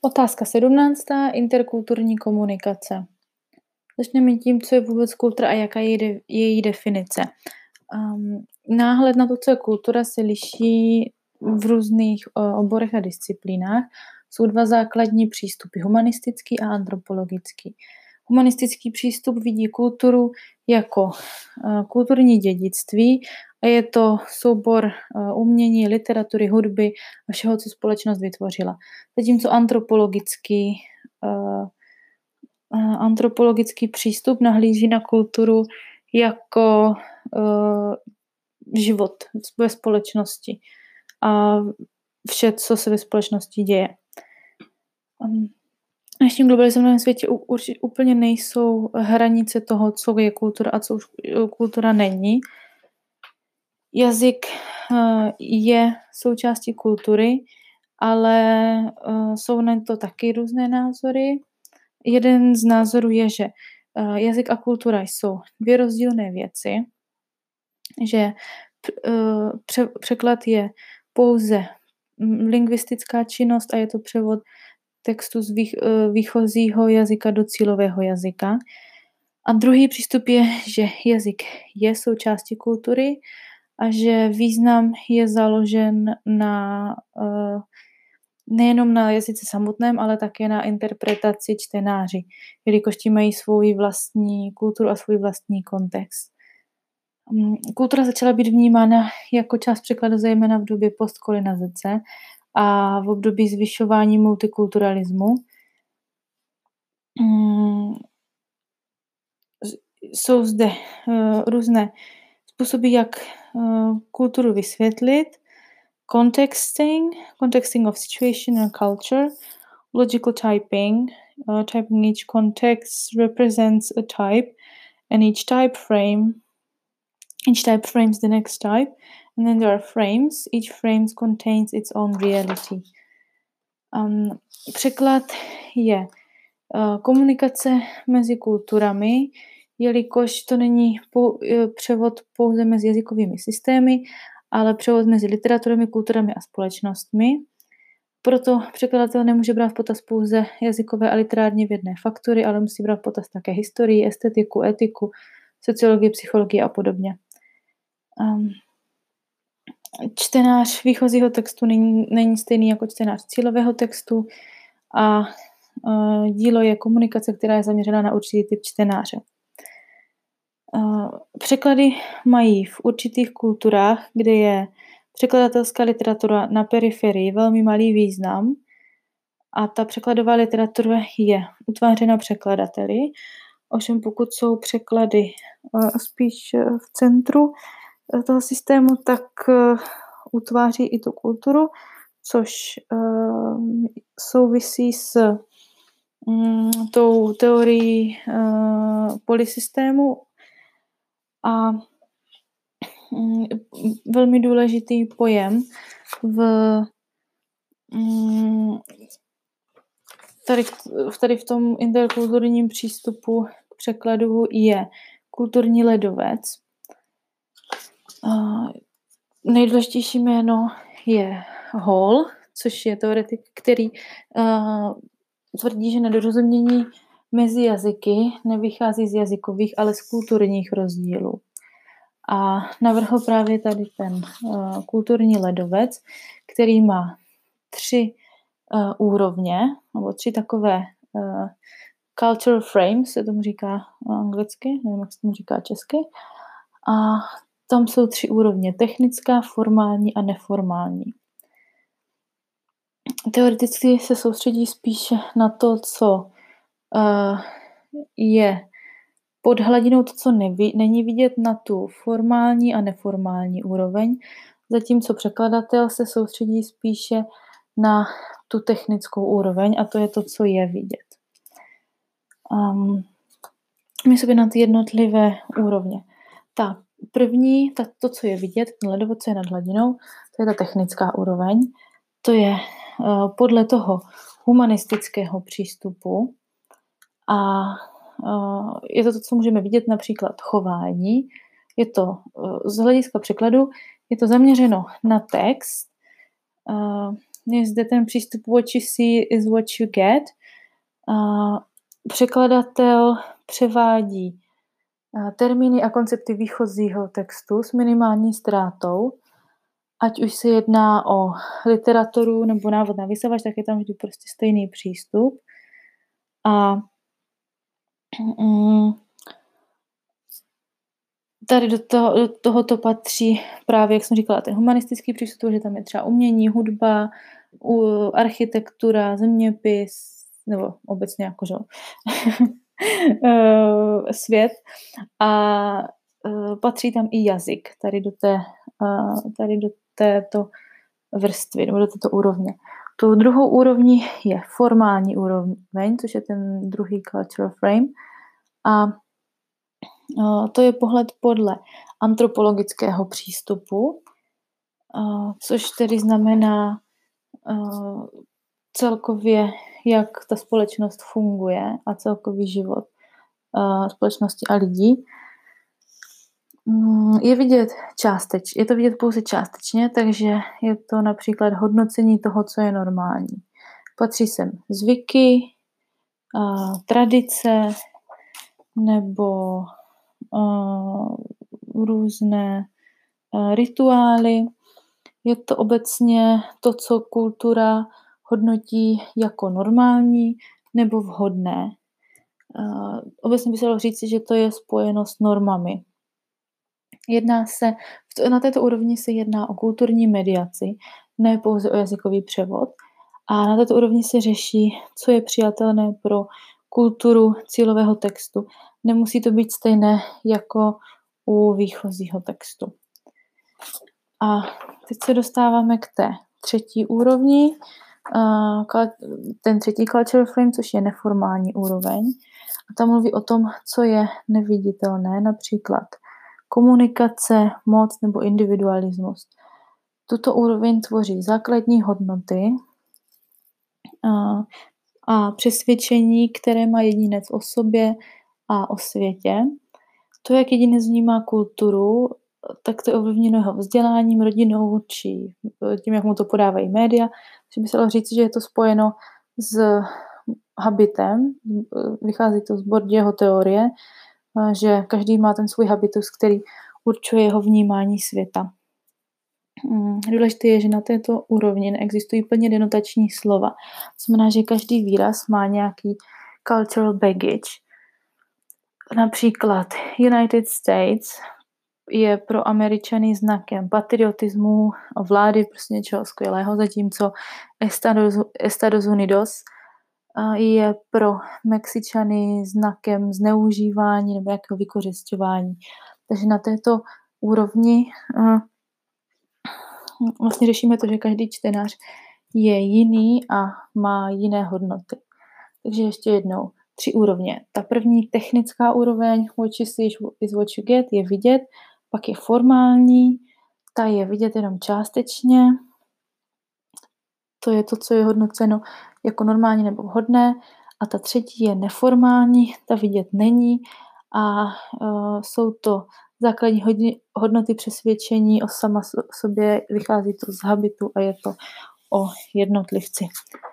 Otázka 17. Interkulturní komunikace. Začneme tím, co je vůbec kultura a jaká je její definice. Náhled na to, co je kultura, se liší v různých oborech a disciplínách. Jsou dva základní přístupy, humanistický a antropologický. Humanistický přístup vidí kulturu jako kulturní dědictví a je to soubor umění, literatury, hudby a všeho, co společnost vytvořila. Zatímco antropologický přístup nahlíží na kulturu jako život ve společnosti a vše, co se ve společnosti děje. V dnešním globalizovaném světě úplně nejsou hranice toho, co je kultura a co už kultura není. Jazyk je součástí kultury, ale jsou na to taky různé názory. Jeden z názorů je, že jazyk a kultura jsou dvě rozdílné věci, že překlad je pouze lingvistická činnost a je to převod textu z výchozího jazyka do cílového jazyka. A druhý přístup je, že jazyk je součástí kultury a že význam je založen na nejenom na jazyce samotném, ale také na interpretaci čtenáři, jelikož ti mají svou vlastní kulturu a svůj vlastní kontext. Kultura začala být vnímána jako část překladu zejména v době postkolonizace a v období zvyšování multikulturalismu. Jsou zde různé způsoby, jak kulturu vysvětlit. Contexting of situation and culture, logical typing. Typing each context represents a type, and each type frames the next type, and then there are frames. Each frame contains its own reality. Překlad je komunikace mezi kulturami, jelikož to není převod pouze mezi jazykovými systémy, ale převod mezi literaturami, kulturami a společnostmi. Proto překladatel nemůže brát v potaz pouze jazykové a literárně vědné faktory, ale musí brát v potaz také historii, estetiku, etiku, sociologii, psychologii a podobně. Čtenář výchozího textu není stejný jako čtenář cílového textu a dílo je komunikace, která je zaměřena na určitý typ čtenáře. Překlady mají v určitých kulturách, kde je překladatelská literatura na periferii, velmi malý význam a ta překladová literatura je utvářena překladateli. Ovšem pokud jsou překlady spíš v centru toho systému, tak utváří i tu kulturu, což souvisí s tou teorií polysystému a velmi důležitý pojem tady v tom interkulturním přístupu k překladu je kulturní ledovec. Nejdůležitější jméno je Hall, což je teoretik, který tvrdí, že nedorozumění mezi jazyky nevychází z jazykových, ale z kulturních rozdílů. A navrhl právě tady ten kulturní ledovec, který má 3 úrovně, nebo 3 takové cultural frames, se tomu říká anglicky, nevím, jak se tomu říká česky. A tam jsou 3 úrovně, technická, formální a neformální. Teoreticky se soustředí spíše na to, co je pod hladinou, to, co není vidět, na tu formální a neformální úroveň, zatímco překladatel se soustředí spíše na tu technickou úroveň a to je to, co je vidět. My sobě na ty jednotlivé úrovně. Ta první, to, co je vidět, ten ledovec, co je nad hladinou, to je ta technická úroveň. To je podle toho humanistického přístupu a je to, co můžeme vidět, například chování. Je to z hlediska překladu, je to zaměřeno na text, je zde ten přístup what you see is what you get. Překladatel převádí termíny a koncepty výchozího textu s minimální ztrátou. Ať už se jedná o literaturu nebo návod na vysavač, tak je tam vždy prostě stejný přístup. A tady do tohoto patří právě, jak jsem říkala, ten humanistický přístup, že tam je třeba umění, hudba, architektura, zeměpis, nebo obecně jakože svět. A patří tam i jazyk tady do této vrstvy, nebo do této úrovně. Tou druhou úrovní je formální úroveň, což je ten druhý cultural frame. A to je pohled podle antropologického přístupu, což tedy znamená celkově, jak ta společnost funguje a celkový život společnosti a lidí. Je to vidět pouze částečně, takže je to například hodnocení toho, co je normální. Patří sem zvyky, tradice nebo různé rituály. Je to obecně to, co kultura hodnotí jako normální nebo vhodné. Obecně by se dalo říct, že to je spojeno s normami. Na této úrovni se jedná o kulturní mediaci, ne pouze o jazykový převod. A na této úrovni se řeší, co je přijatelné pro kulturu cílového textu. Nemusí to být stejné jako u výchozího textu. A teď se dostáváme k té třetí úrovni, ten třetí cultural frame, což je neformální úroveň. A tam mluví o tom, co je neviditelné, například komunikace, moc nebo individualismus. Tuto úroveň tvoří základní hodnoty a přesvědčení, které má jedinec o sobě a o světě. To, jak jedinec vnímá kulturu, tak to je ovlivněno jeho vzděláním, rodinou či tím, jak mu to podávají média. Takže by se dalo říct, že je to spojeno s habitem. Vychází to z Bourdieuho teorie, že každý má ten svůj habitus, který určuje jeho vnímání světa. Důležité je, že na této úrovni neexistují plně denotační slova. To znamená, že každý výraz má nějaký cultural baggage. Například United States je pro Američany znakem patriotismu, vlády, prostě něčeho skvělého, zatímco Estados Unidos je pro Mexičany znakem zneužívání nebo jakého vykořisťování. Takže na této úrovni vlastně řešíme to, že každý čtenář je jiný a má jiné hodnoty. Takže ještě jednou, 3 úrovně. Ta první technická úroveň, what you see is what you get, je vidět, pak je formální, ta je vidět jenom částečně, to je to, co je hodnoceno jako normální nebo vhodné, a ta třetí je neformální, ta vidět není a jsou to základní hodnoty přesvědčení o sama sobě, vychází to z habitu a je to o jednotlivci.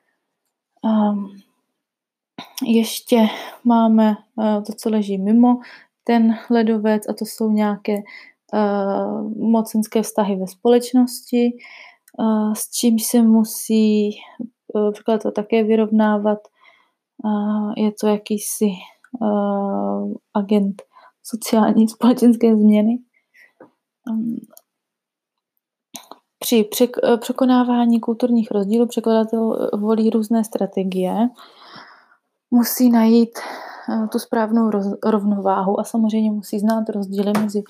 Ještě máme to, co leží mimo ten ledovec, a to jsou nějaké mocenské vztahy ve společnosti, s čím se musí překladatel také vyrovnávat. Je to jakýsi agent sociální společenské změny. Při překonávání kulturních rozdílů překladatel volí různé strategie. Musí najít tu správnou rovnováhu a samozřejmě musí znát rozdíly mezi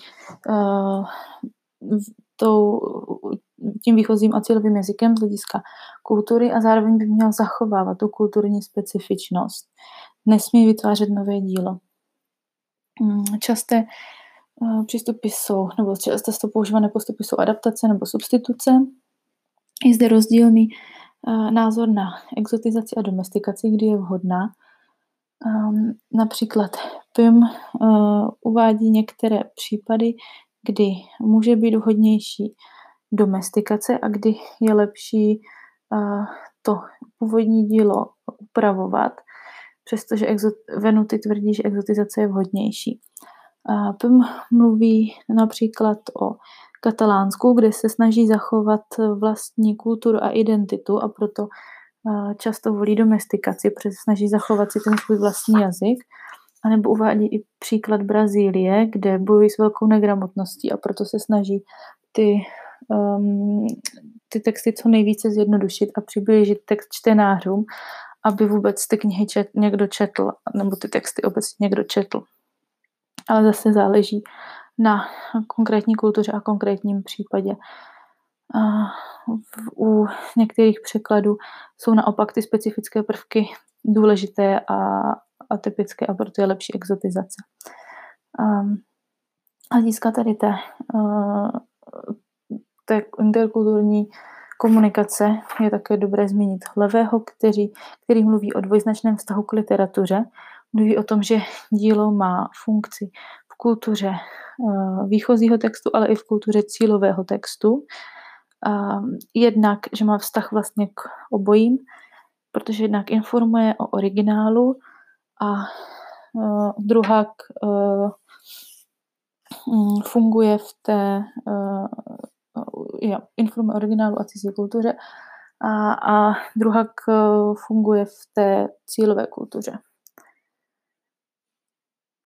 tím výchozím a cílovým jazykem z hlediska kultury a zároveň by měl zachovávat tu kulturní specifičnost. Nesmí vytvářet nové dílo. Časté přístupy jsou, nebo často používané postupy jsou adaptace nebo substituce. Je zde rozdílný názor na exotizaci a domestikaci, kdy je vhodná. Například Pym uvádí některé případy, kdy může být vhodnější domestikace a kdy je lepší to původní dílo upravovat, přestože Venuty tvrdí, že exotizace je vhodnější. Pym mluví například o Katalánsku, kde se snaží zachovat vlastní kulturu a identitu a proto často volí domestikaci, protože se snaží zachovat si ten svůj vlastní jazyk. A nebo uvádí i příklad Brazílie, kde bojují s velkou negramotností a proto se snaží ty texty co nejvíce zjednodušit a přiblížit text čtenářům, aby vůbec ty knihy někdo četl, nebo ty texty obecně někdo četl. Ale zase záleží na konkrétní kultuře a konkrétním případě. U některých překladů jsou naopak ty specifické prvky důležité a typické a proto je lepší exotizace. Hlediska tady té interkulturní komunikace je také dobré zmínit Levého, který mluví o dvojznačném vztahu k literatuře. Mluví o tom, že dílo má funkci v kultuře výchozího textu, ale i v kultuře cílového textu. Jednak, že má vztah vlastně k obojím, protože jednak informuje o originálu a druhá funguje v té informuje o originálu a cizí kultuře a druhá funguje v té cílové kultuře.